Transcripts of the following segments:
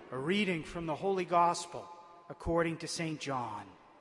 A reading from the Holy Gospel according to St. John.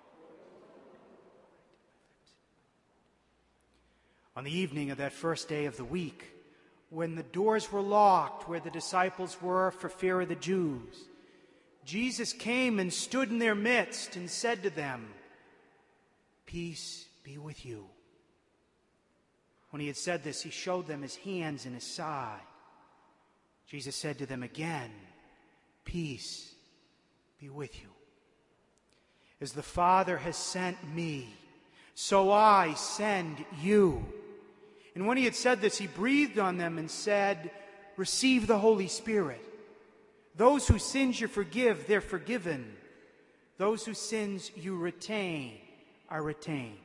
On the evening of that first day of the week, when the doors were locked where the disciples were for fear of the Jews, Jesus came and stood in their midst and said to them, "Peace be with you." When he had said this, he showed them his hands and his side. Jesus said to them again, "Peace be with you. As the Father has sent me, so I send you." And when he had said this, he breathed on them and said, "Receive the Holy Spirit. Those whose sins you forgive, they're forgiven. Those whose sins you retain are retained."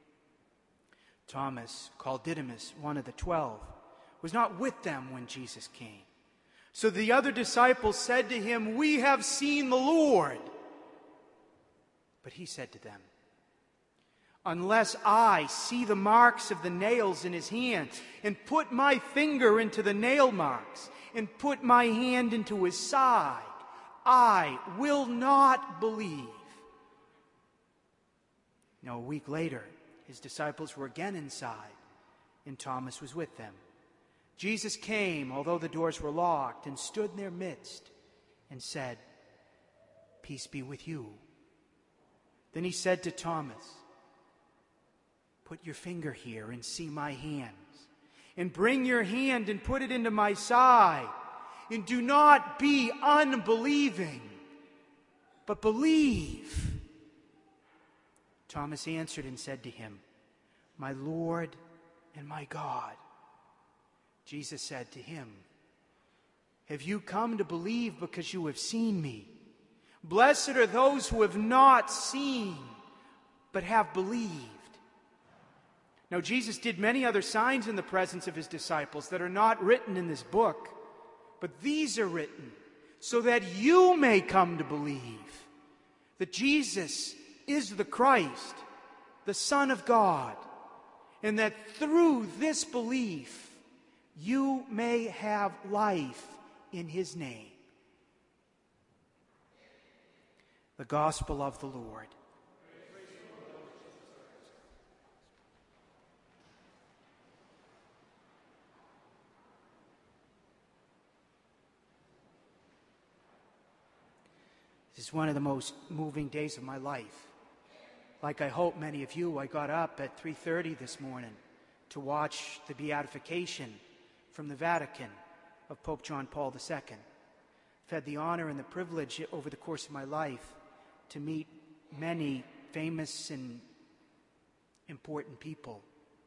Thomas, called Didymus, one of the 12, was not with them when Jesus came. So the other disciples said to him, "We have seen the Lord." But he said to them, "Unless I see the marks of the nails in his hands, and put my finger into the nail marks, and put my hand into his side, I will not believe." Now, a week later, his disciples were again inside, and Thomas was with them. Jesus came, although the doors were locked, and stood in their midst and said, "Peace be with you." Then he said to Thomas, "Put your finger here and see my hands, and bring your hand and put it into my side, and do not be unbelieving, but believe." Thomas answered and said to him, "My Lord and my God." Jesus said to him, "Have you come to believe because you have seen me? Blessed are those who have not seen, but have believed." Now Jesus did many other signs in the presence of his disciples that are not written in this book, but these are written so that you may come to believe that Jesus is the Christ, the Son of God, and that through this belief you may have life in his name. The Gospel of the Lord. This is one of the most moving days of my life. Like I hope many of you, I got up at 3:30 this morning to watch the beatification from the Vatican of Pope John Paul II. I've had the honor and the privilege over the course of my life to meet many famous and important people,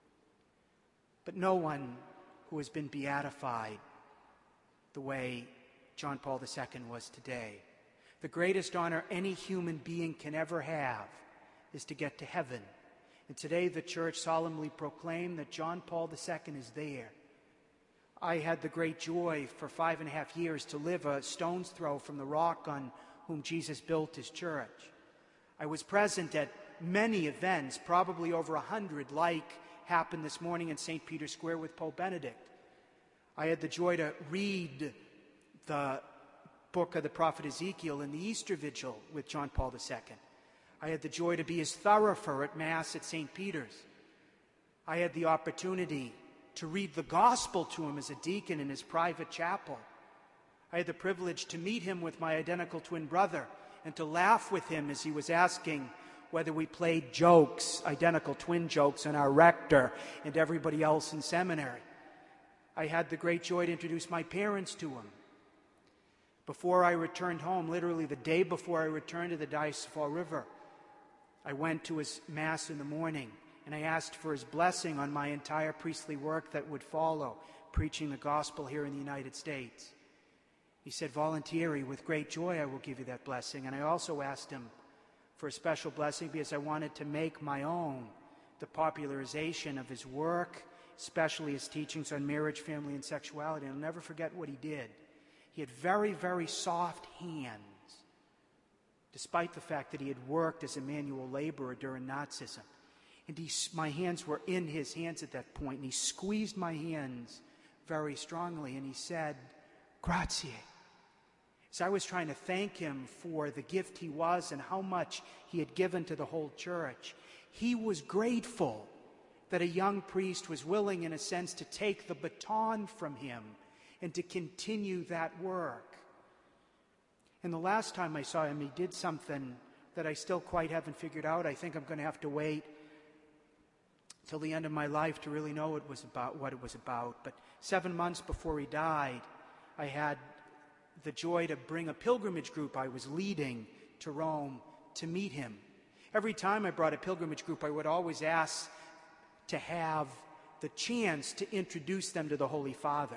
but no one who has been beatified the way John Paul II was today. The greatest honor any human being can ever have is to get to heaven. And today the Church solemnly proclaimed that John Paul II is there. I had the great joy for 5.5 years to live a stone's throw from the rock on whom Jesus built his church. I was present at many events, probably over 100, like happened this morning in St. Peter's Square with Pope Benedict. I had the joy to read the book of the prophet Ezekiel in the Easter Vigil with John Paul II. I had the joy to be his thurifer at Mass at St. Peter's. I had the opportunity to read the gospel to him as a deacon in his private chapel. I had the privilege to meet him with my identical twin brother and to laugh with him as he was asking whether we played jokes, identical twin jokes, on our rector and everybody else in seminary. I had the great joy to introduce my parents to him. Before I returned home, literally the day before I returned to the Diocese of Fall River, I went to his Mass in the morning, and I asked for his blessing on my entire priestly work that would follow, preaching the gospel here in the United States. He said, "Volontieri, with great joy I will give you that blessing." And I also asked him for a special blessing because I wanted to make my own the popularization of his work, especially his teachings on marriage, family, and sexuality. And I'll never forget what he did. He had very, very soft hands, despite the fact that he had worked as a manual laborer during Nazism. And my hands were in his hands at that point, and he squeezed my hands very strongly, and he said, "Grazie." As I was trying to thank him for the gift he was and how much he had given to the whole church, he was grateful that a young priest was willing, in a sense, to take the baton from him and to continue that work. And the last time I saw him, he did something that I still quite haven't figured out. I think I'm going to have to wait till the end of my life to really know what it was about. But 7 months before he died, I had the joy to bring a pilgrimage group I was leading to Rome to meet him. Every time I brought a pilgrimage group, I would always ask to have the chance to introduce them to the Holy Father.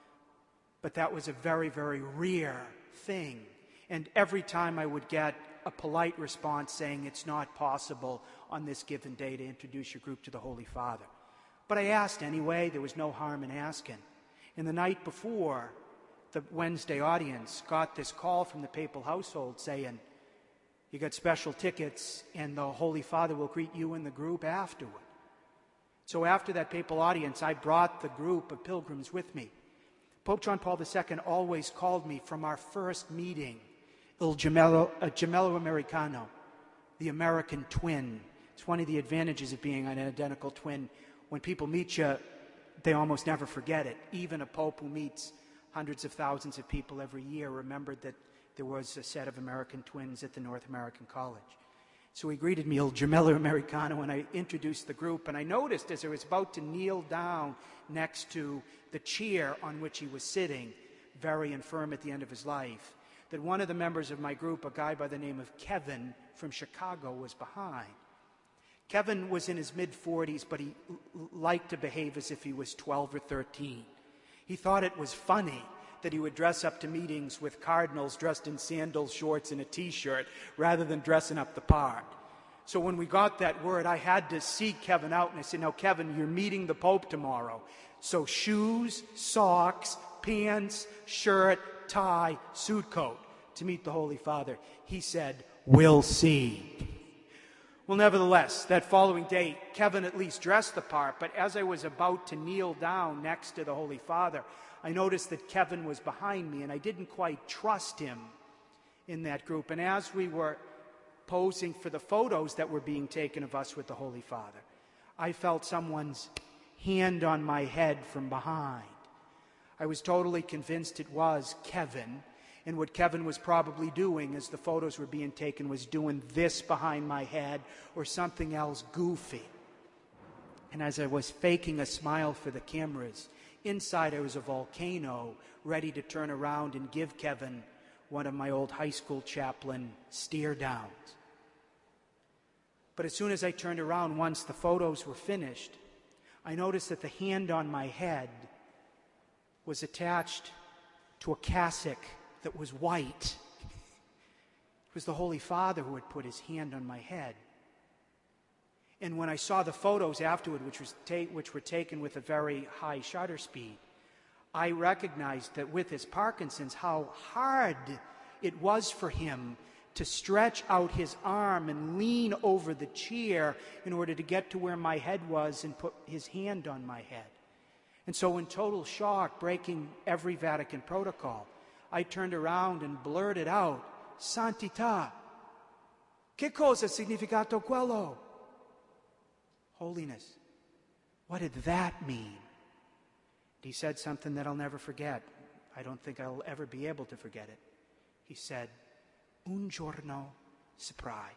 But that was a very, very rare thing. And every time I would get a polite response saying it's not possible on this given day to introduce your group to the Holy Father. But I asked anyway. There was no harm in asking. And the night before, the Wednesday audience got this call from the papal household saying, you got special tickets and the Holy Father will greet you and the group afterward. So after that papal audience, I brought the group of pilgrims with me. Pope John Paul II always called me from our first meeting, Il Gemello Americano, the American twin. It's one of the advantages of being an identical twin. When people meet you, they almost never forget it. Even a pope who meets hundreds of thousands of people every year remembered that there was a set of American twins at the North American College. So he greeted me, Il Gemello Americano, and I introduced the group. And I noticed as I was about to kneel down next to the chair on which he was sitting, very infirm at the end of his life, that one of the members of my group, a guy by the name of Kevin from Chicago, was behind. Kevin was in his mid-40s, but he liked to behave as if he was 12 or 13. He thought it was funny that he would dress up to meetings with cardinals dressed in sandals, shorts, and a T-shirt rather than dressing up the part. So when we got that word, I had to seek Kevin out, and I said, now, Kevin, you're meeting the Pope tomorrow. So shoes, socks, pants, shirt, tie, suit coat to meet the Holy Father. He said, we'll see. Well, nevertheless, that following day, Kevin at least dressed the part, but as I was about to kneel down next to the Holy Father, I noticed that Kevin was behind me, and I didn't quite trust him in that group. And as we were posing for the photos that were being taken of us with the Holy Father, I felt someone's hand on my head from behind. I was totally convinced it was Kevin, and what Kevin was probably doing as the photos were being taken was doing this behind my head or something else goofy. And as I was faking a smile for the cameras, inside I was a volcano ready to turn around and give Kevin one of my old high school chaplain stare downs. But as soon as I turned around, once the photos were finished, I noticed that the hand on my head was attached to a cassock that was white. It was the Holy Father who had put his hand on my head. And when I saw the photos afterward, which were taken with a very high shutter speed, I recognized that with his Parkinson's, how hard it was for him to stretch out his arm and lean over the chair in order to get to where my head was and put his hand on my head. And so in total shock, breaking every Vatican protocol, I turned around and blurted out, Santità, che cosa ha significato quello? Holiness, what did that mean? He said something that I'll never forget. I don't think I'll ever be able to forget it. He said, un giorno saprai.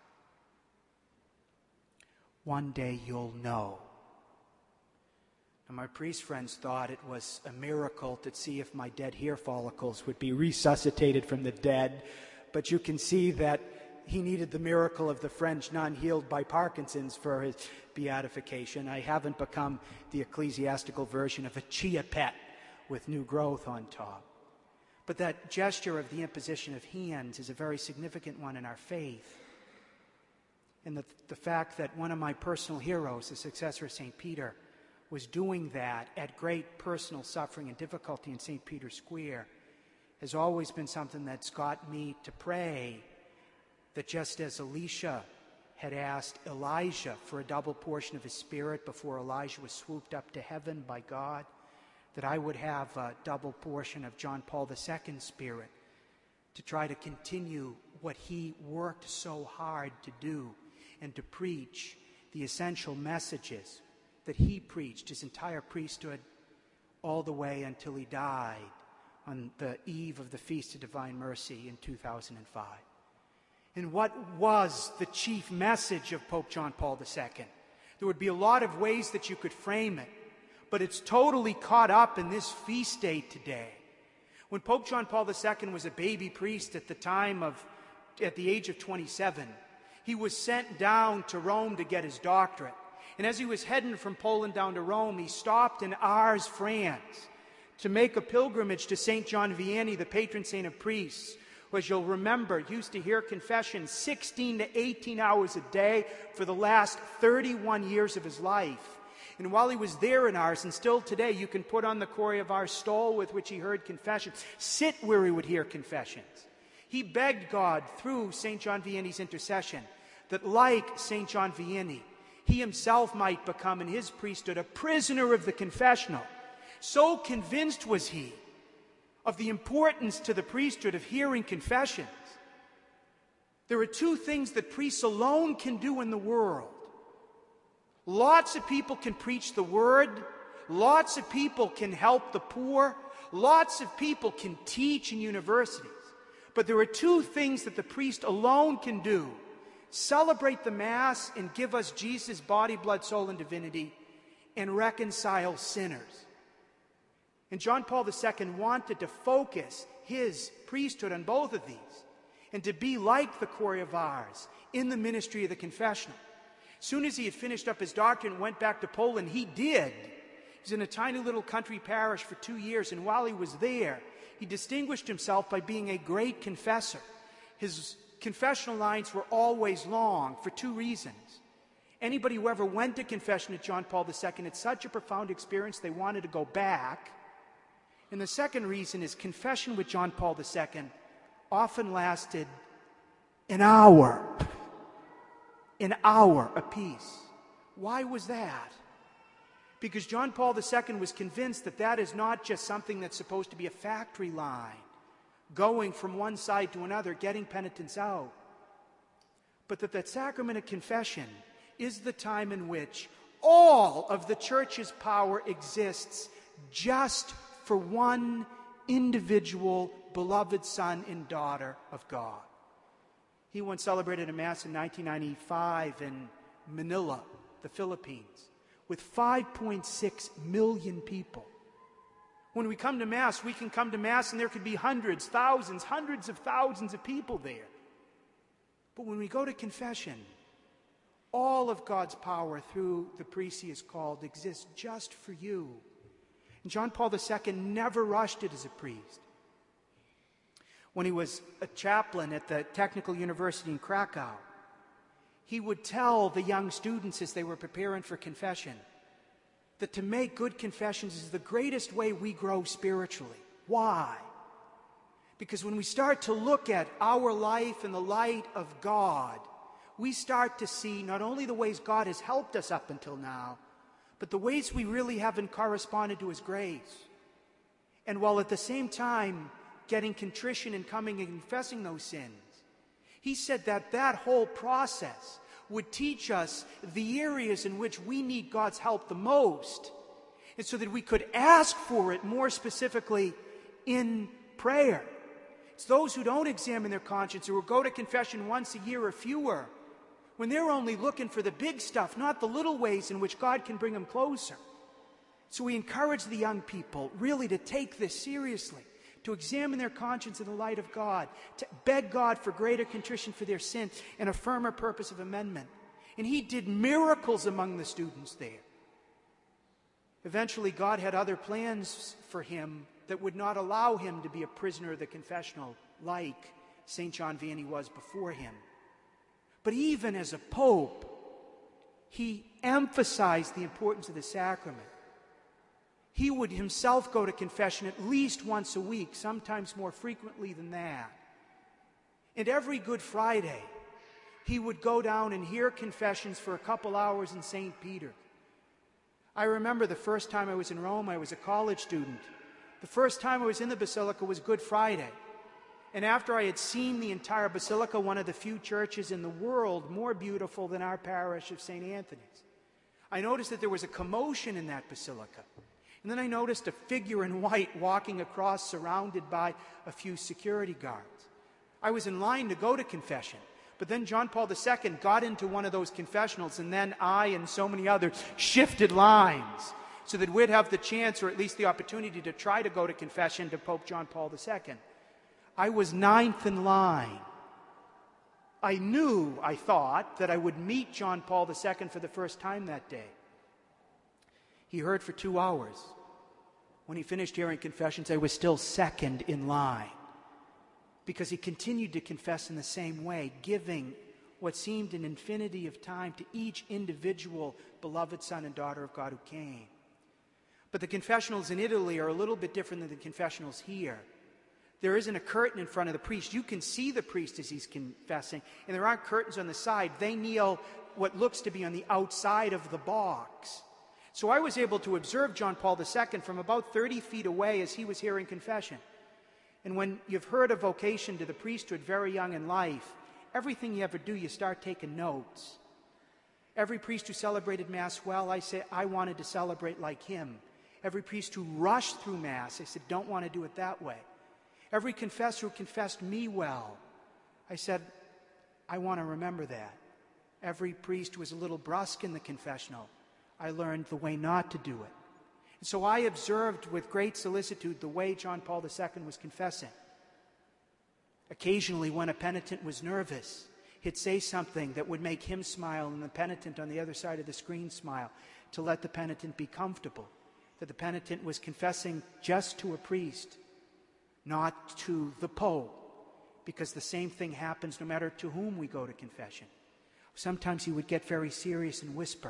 One day you'll know. And my priest friends thought it was a miracle to see if my dead hair follicles would be resuscitated from the dead. But you can see that he needed the miracle of the French nun healed by Parkinson's for his beatification. I haven't become the ecclesiastical version of a chia pet with new growth on top. But that gesture of the imposition of hands is a very significant one in our faith. And the fact that one of my personal heroes, the successor of St. Peter, was doing that at great personal suffering and difficulty in St. Peter's Square has always been something that's got me to pray that just as Elisha had asked Elijah for a double portion of his spirit before Elijah was swooped up to heaven by God, that I would have a double portion of John Paul II's spirit to try to continue what he worked so hard to do and to preach the essential messages that he preached, his entire priesthood, all the way until he died on the eve of the Feast of Divine Mercy in 2005. And what was the chief message of Pope John Paul II? There would be a lot of ways that you could frame it, but it's totally caught up in this feast day today. When Pope John Paul II was a baby priest at the age of 27, he was sent down to Rome to get his doctorate. And as he was heading from Poland down to Rome, he stopped in Ars, France, to make a pilgrimage to St. John Vianney, the patron saint of priests, who, as you'll remember, used to hear confession 16 to 18 hours a day for the last 31 years of his life. And while he was there in Ars, and still today, you can put on the Cory of Ars stole with which he heard confession, sit where he would hear confessions. He begged God through St. John Vianney's intercession that, like St. John Vianney, he himself might become in his priesthood a prisoner of the confessional. So convinced was he of the importance to the priesthood of hearing confessions. There are two things that priests alone can do in the world. Lots of people can preach the word. Lots of people can help the poor. Lots of people can teach in universities. But there are two things that the priest alone can do: celebrate the Mass and give us Jesus' body, blood, soul, and divinity, and reconcile sinners. And John Paul II wanted to focus his priesthood on both of these and to be like the Cory of Ars in the ministry of the confessional. As soon as he had finished up his doctorate and went back to Poland, he did. He was in a tiny little country parish for 2 years, and while he was there, he distinguished himself by being a great confessor. His confessional lines were always long for two reasons. Anybody who ever went to confession at John Paul II had such a profound experience they wanted to go back. And the second reason is confession with John Paul II often lasted an hour apiece. Why was that? Because John Paul II was convinced that that is not just something that's supposed to be a factory line, going from one side to another, getting penitents out, but that the sacrament of confession is the time in which all of the Church's power exists just for one individual beloved son and daughter of God. He once celebrated a Mass in 1995 in Manila, the Philippines, with 5.6 million people. When we come to Mass, we can come to Mass and there could be hundreds, thousands, hundreds of thousands of people there. But when we go to confession, all of God's power through the priest he is called exists just for you. And John Paul II never rushed it as a priest. When he was a chaplain at the Technical University in Krakow, he would tell the young students as they were preparing for confession that to make good confessions is the greatest way we grow spiritually. Why? Because when we start to look at our life in the light of God, we start to see not only the ways God has helped us up until now, but the ways we really haven't corresponded to His grace. And while at the same time getting contrition and coming and confessing those sins, he said that that whole process would teach us the areas in which we need God's help the most, and so that we could ask for it more specifically in prayer. It's those who don't examine their conscience or who go to confession once a year or fewer, when they're only looking for the big stuff, not the little ways in which God can bring them closer. So we encourage the young people really to take this seriously, to examine their conscience in the light of God, to beg God for greater contrition for their sin and a firmer purpose of amendment. And he did miracles among the students there. Eventually, God had other plans for him that would not allow him to be a prisoner of the confessional like St. John Vianney was before him. But even as a pope, he emphasized the importance of the sacrament. He would himself go to confession at least once a week, sometimes more frequently than that. And every Good Friday, he would go down and hear confessions for a couple hours in St. Peter. I remember the first time I was in Rome, I was a college student. The first time I was in the Basilica was Good Friday. And after I had seen the entire basilica, one of the few churches in the world more beautiful than our parish of St. Anthony's, I noticed that there was a commotion in that basilica. And then I noticed a figure in white walking across, surrounded by a few security guards. I was in line to go to confession, but then John Paul II got into one of those confessionals, and then I and so many others shifted lines so that we'd have the chance, or at least the opportunity, to try to go to confession to Pope John Paul II. I was ninth in line. I knew, I thought, that I would meet John Paul II for the first time that day. He heard for 2 hours. When he finished hearing confessions, I was still second in line, because he continued to confess in the same way, giving what seemed an infinity of time to each individual beloved son and daughter of God who came. But the confessionals in Italy are a little bit different than the confessionals here. There isn't a curtain in front of the priest. You can see the priest as he's confessing, and there aren't curtains on the side. They kneel what looks to be on the outside of the box. So I was able to observe John Paul II from about 30 feet away as he was hearing confession. And when you've heard a vocation to the priesthood very young in life, everything you ever do, you start taking notes. Every priest who celebrated Mass well, I say, I wanted to celebrate like him. Every priest who rushed through Mass, I said, don't want to do it that way. Every confessor who confessed me well, I said, I want to remember that. Every priest who was a little brusque in the confessional, I learned the way not to do it. And so I observed with great solicitude the way John Paul II was confessing. Occasionally, when a penitent was nervous, he'd say something that would make him smile and the penitent on the other side of the screen smile, to let the penitent be comfortable, that the penitent was confessing just to a priest, not to the Pope, because the same thing happens no matter to whom we go to confession. Sometimes he would get very serious and whisper,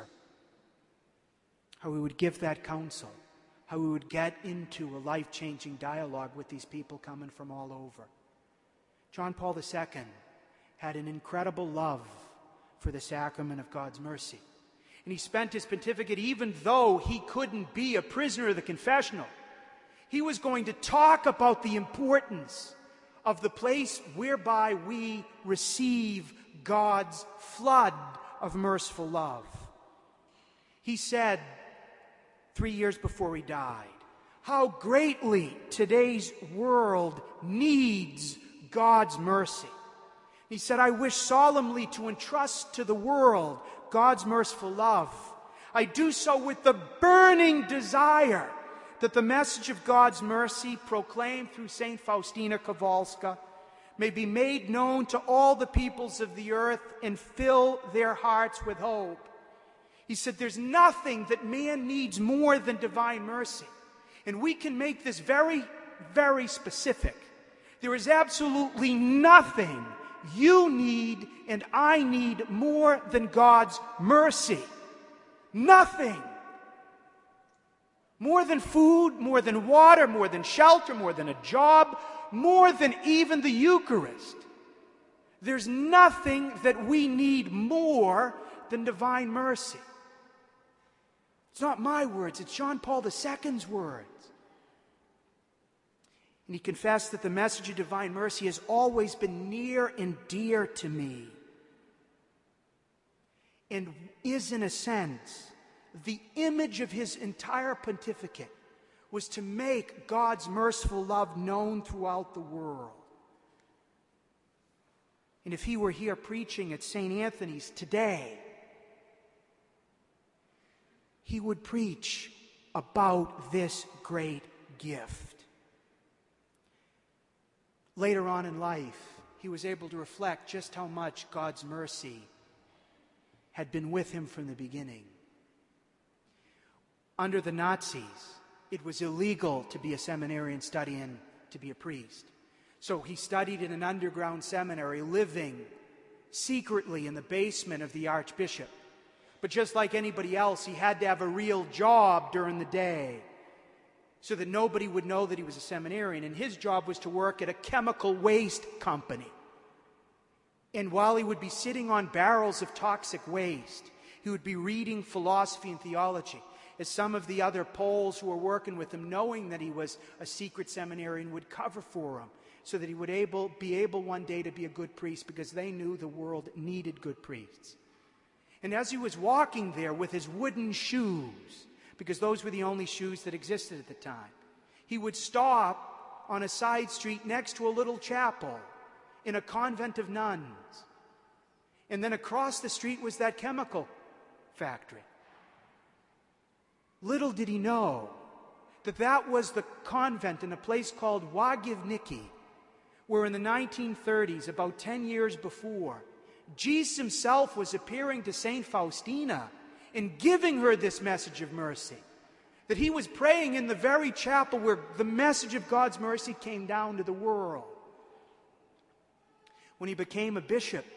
how we would give that counsel, how we would get into a life-changing dialogue with these people coming from all over. John Paul II had an incredible love for the sacrament of God's mercy. And he spent his pontificate, even though he couldn't be a prisoner of the confessional, he was going to talk about the importance of the place whereby we receive God's flood of merciful love. He said 3 years before he died, how greatly today's world needs God's mercy. He said, I wish solemnly to entrust to the world God's merciful love. I do so with the burning desire that the message of God's mercy proclaimed through St. Faustina Kowalska may be made known to all the peoples of the earth and fill their hearts with hope. He said, there's nothing that man needs more than divine mercy. And we can make this very, very specific. There is absolutely nothing you need and I need more than God's mercy. Nothing. More than food, more than water, more than shelter, more than a job, more than even the Eucharist. There's nothing that we need more than divine mercy. It's not my words, it's John Paul II's words. And he confessed that the message of divine mercy has always been near and dear to me, and is, in a sense, the image of his entire pontificate was to make God's merciful love known throughout the world. And if he were here preaching at St. Anthony's today, he would preach about this great gift. Later on in life, he was able to reflect just how much God's mercy had been with him from the beginning. Under the Nazis, it was illegal to be a seminarian studying to be a priest. So he studied in an underground seminary, living secretly in the basement of the archbishop. But just like anybody else, he had to have a real job during the day so that nobody would know that he was a seminarian. And his job was to work at a chemical waste company. And while he would be sitting on barrels of toxic waste, he would be reading philosophy and theology, as some of the other Poles who were working with him, knowing that he was a secret seminarian, would cover for him so that he would be able one day to be a good priest, because they knew the world needed good priests. And as he was walking there with his wooden shoes, because those were the only shoes that existed at the time, he would stop on a side street next to a little chapel in a convent of nuns. And then across the street was that chemical factory. Little did he know that that was the convent in a place called Łagiewniki, where in the 1930s, about 10 years before, Jesus himself was appearing to St. Faustina and giving her this message of mercy. That he was praying in the very chapel where the message of God's mercy came down to the world. When he became a bishop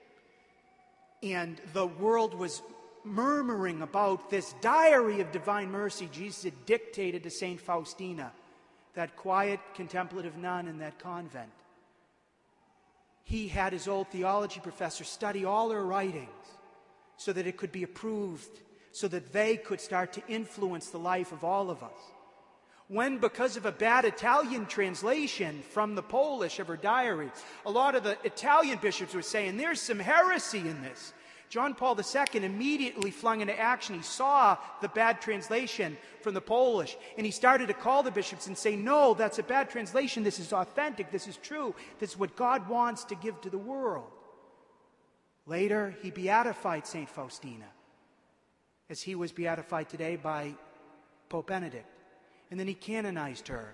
and the world was murmuring about this diary of divine mercy Jesus had dictated to St. Faustina, that quiet contemplative nun in that convent, he had his old theology professor study all her writings so that it could be approved, so that they could start to influence the life of all of us. When, because of a bad Italian translation from the Polish of her diary, a lot of the Italian bishops were saying, there's some heresy in this. John Paul II immediately flung into action. He saw the bad translation from the Polish, and he started to call the bishops and say, no, that's a bad translation. This is authentic. This is true. This is what God wants to give to the world. Later, he beatified St. Faustina, as he was beatified today by Pope Benedict. And then he canonized her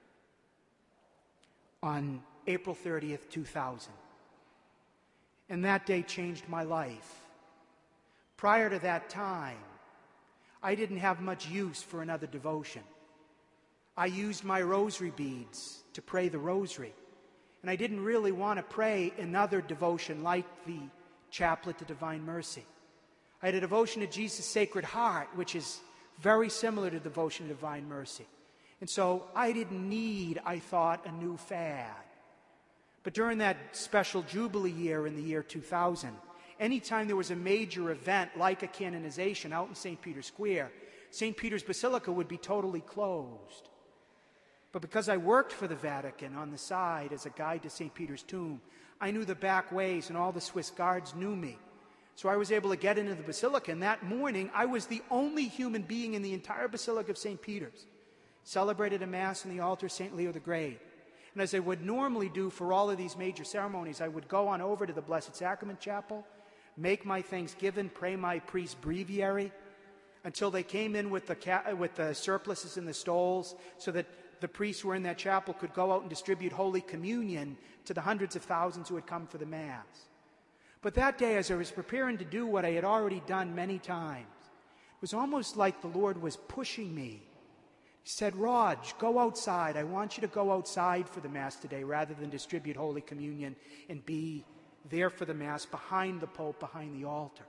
on April 30th, 2000. And that day changed my life. Prior to that time, I didn't have much use for another devotion. I used my rosary beads to pray the rosary. And I didn't really want to pray another devotion like the Chaplet to Divine Mercy. I had a devotion to Jesus' Sacred Heart, which is very similar to devotion to Divine Mercy. And so I didn't need, I thought, a new fad. But during that special Jubilee year in the year 2000, anytime there was a major event like a canonization out in St. Peter's Square, St. Peter's Basilica would be totally closed. But because I worked for the Vatican on the side as a guide to St. Peter's tomb, I knew the back ways and all the Swiss guards knew me. So I was able to get into the Basilica, and that morning I was the only human being in the entire Basilica of St. Peter's. Celebrated a Mass on the altar of St. Leo the Great. And as I would normally do for all of these major ceremonies, I would go on over to the Blessed Sacrament Chapel, make my thanksgiving, pray my priest's breviary, until they came in with the surplices and the stoles, so that the priests who were in that chapel could go out and distribute Holy Communion to the hundreds of thousands who had come for the Mass. But that day, as I was preparing to do what I had already done many times, it was almost like the Lord was pushing me. He said, Raj, go outside. I want you to go outside for the Mass today rather than distribute Holy Communion and be there for the Mass behind the Pope, behind the altar.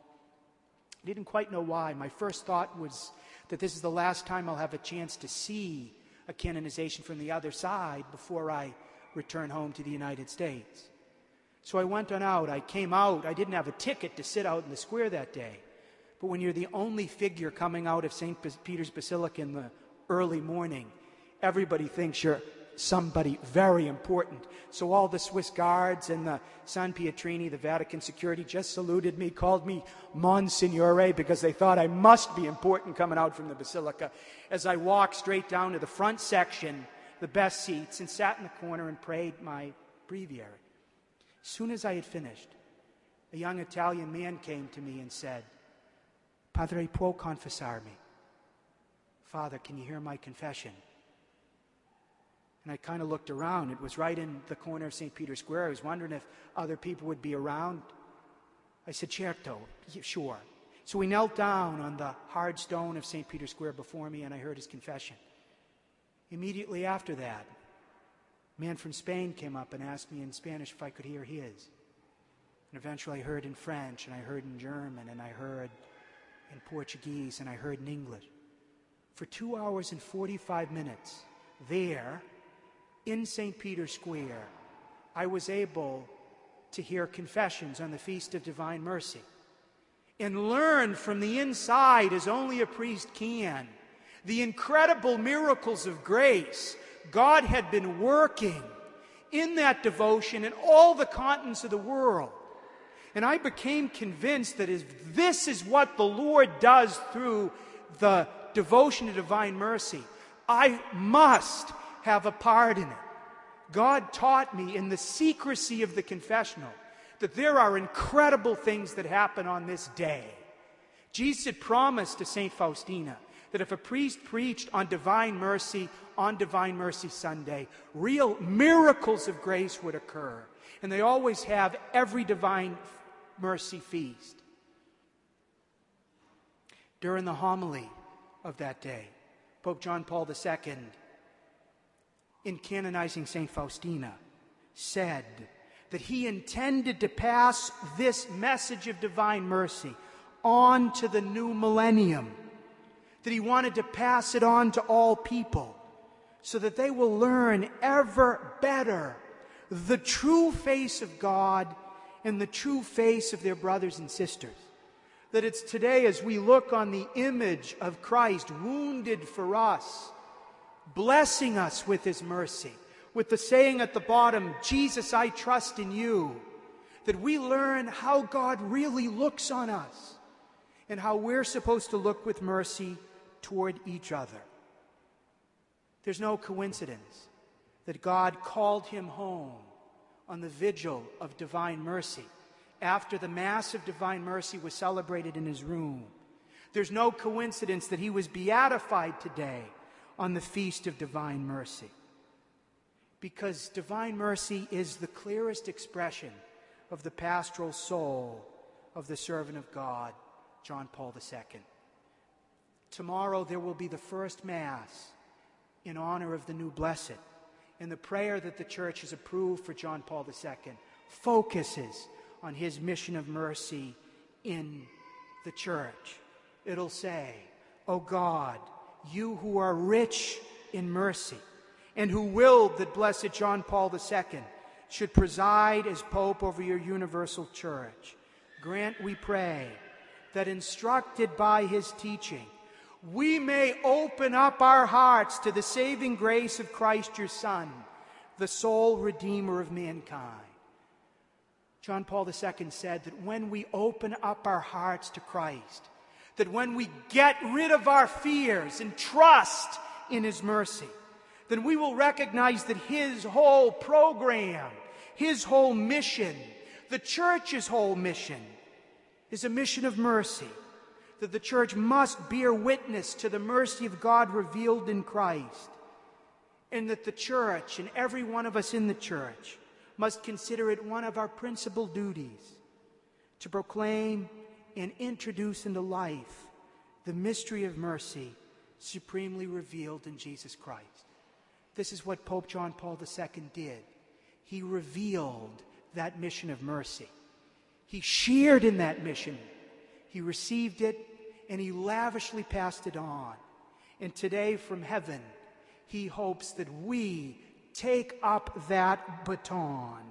I didn't quite know why. My first thought was that this is the last time I'll have a chance to see a canonization from the other side before I return home to the United States. So I went on out. I came out. I didn't have a ticket to sit out in the square that day. But when you're the only figure coming out of St. Peter's Basilica in the early morning, everybody thinks you're somebody very important. So all the Swiss guards and the San Pietrini, the Vatican security, just saluted me, called me Monsignore, because they thought I must be important coming out from the Basilica, as I walked straight down to the front section, the best seats, and sat in the corner and prayed my breviary. As soon as I had finished, a young Italian man came to me and said, Padre, può confessarmi? Father, can you hear my confession? And I kind of looked around. It was right in the corner of St. Peter's Square. I was wondering if other people would be around. I said, certo, sure. So we knelt down on the hard stone of St. Peter's Square before me, and I heard his confession. Immediately after that, a man from Spain came up and asked me in Spanish if I could hear his. And eventually I heard in French, and I heard in German, and I heard in Portuguese, and I heard in English. For 2 hours and 45 minutes, there, in St. Peter's Square, I was able to hear confessions on the Feast of Divine Mercy and learn from the inside, as only a priest can, the incredible miracles of grace God had been working in that devotion in all the continents of the world. And I became convinced that if this is what the Lord does through the devotion to divine mercy, I must have a part in it. God taught me in the secrecy of the confessional that there are incredible things that happen on this day. Jesus had promised to St. Faustina that if a priest preached on Divine Mercy Sunday, real miracles of grace would occur. And they always have every Divine Mercy feast. During the homily of that day, Pope John Paul II, in canonizing St. Faustina, said that he intended to pass this message of divine mercy on to the new millennium, that he wanted to pass it on to all people so that they will learn ever better the true face of God and the true face of their brothers and sisters. That it's today, as we look on the image of Christ wounded for us, blessing us with his mercy, with the saying at the bottom, Jesus, I trust in you, that we learn how God really looks on us and how we're supposed to look with mercy toward each other. There's no coincidence that God called him home on the vigil of divine mercy after the Mass of Divine Mercy was celebrated in his room. There's no coincidence that he was beatified today on the Feast of Divine Mercy, because divine mercy is the clearest expression of the pastoral soul of the servant of God, John Paul II. Tomorrow there will be the first Mass in honor of the new blessed, and the prayer that the Church has approved for John Paul II focuses on his mission of mercy in the Church. It'll say, O God, you who are rich in mercy, and who willed that Blessed John Paul II should preside as Pope over your universal Church, grant, we pray, that instructed by his teaching, we may open up our hearts to the saving grace of Christ your Son, the sole Redeemer of mankind. John Paul II said that when we open up our hearts to Christ, that when we get rid of our fears and trust in his mercy, then we will recognize that his whole program, his whole mission, the Church's whole mission, is a mission of mercy, that the Church must bear witness to the mercy of God revealed in Christ, and that the Church, and every one of us in the Church, must consider it one of our principal duties to proclaim and introduce into life the mystery of mercy supremely revealed in Jesus Christ. This is what Pope John Paul II did. He revealed that mission of mercy. He shared in that mission. He received it, and he lavishly passed it on. And today from heaven, he hopes that we take up that baton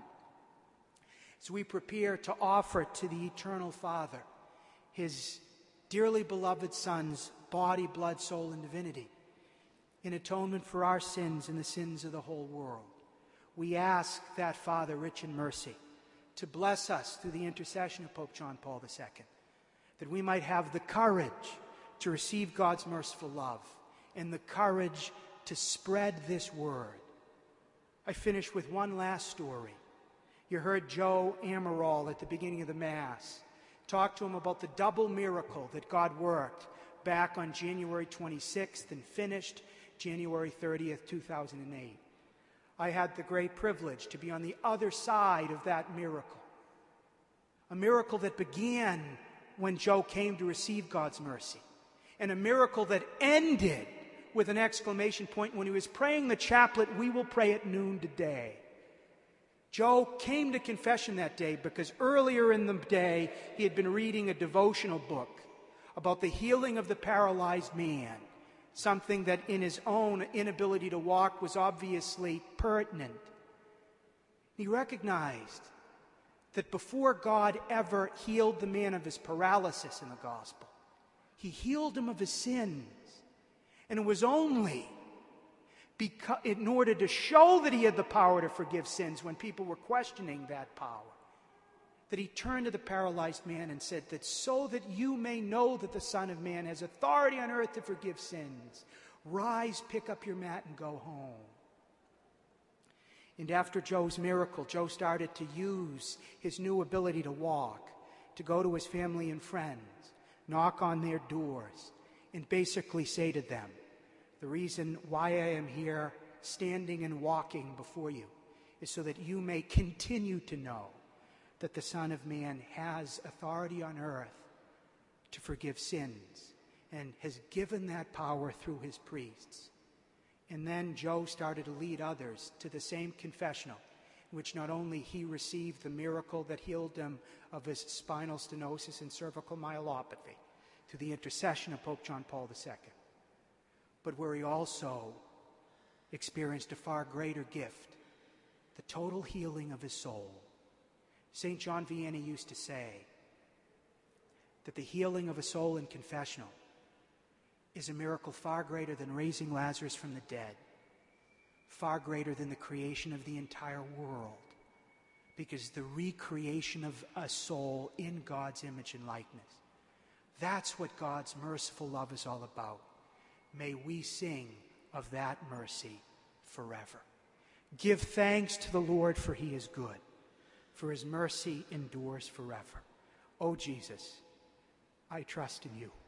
as we prepare to offer to the Eternal Father his dearly beloved Son's body, blood, soul, and divinity in atonement for our sins and the sins of the whole world. We ask that Father, rich in mercy, to bless us through the intercession of Pope John Paul II, that we might have the courage to receive God's merciful love and the courage to spread this word. I finish with one last story. You heard Joe Amaral at the beginning of the Mass talk to him about the double miracle that God worked back on January 26th and finished January 30th, 2008. I had the great privilege to be on the other side of that miracle. A miracle that began when Joe came to receive God's mercy, and a miracle that ended with an exclamation point when he was praying the chaplet, "We will pray at noon today." Joe came to confession that day because earlier in the day he had been reading a devotional book about the healing of the paralyzed man, something that in his own inability to walk was obviously pertinent. He recognized that before God ever healed the man of his paralysis in the gospel, he healed him of his sins. And it was only in order to show that he had the power to forgive sins when people were questioning that power, that he turned to the paralyzed man and said that so that you may know that the Son of Man has authority on earth to forgive sins, rise, pick up your mat, and go home. And after Joe's miracle, Joe started to use his new ability to walk, to go to his family and friends, knock on their doors, and basically say to them, the reason why I am here standing and walking before you is so that you may continue to know that the Son of Man has authority on earth to forgive sins and has given that power through his priests. And then Joe started to lead others to the same confessional, in which not only he received the miracle that healed him of his spinal stenosis and cervical myelopathy through the intercession of Pope John Paul II, but where he also experienced a far greater gift, the total healing of his soul. St. John Vianney used to say that the healing of a soul in confessional is a miracle far greater than raising Lazarus from the dead, far greater than the creation of the entire world, because the recreation of a soul in God's image and likeness, that's what God's merciful love is all about. May we sing of that mercy forever. Give thanks to the Lord, for he is good, for his mercy endures forever. Oh, Jesus, I trust in you.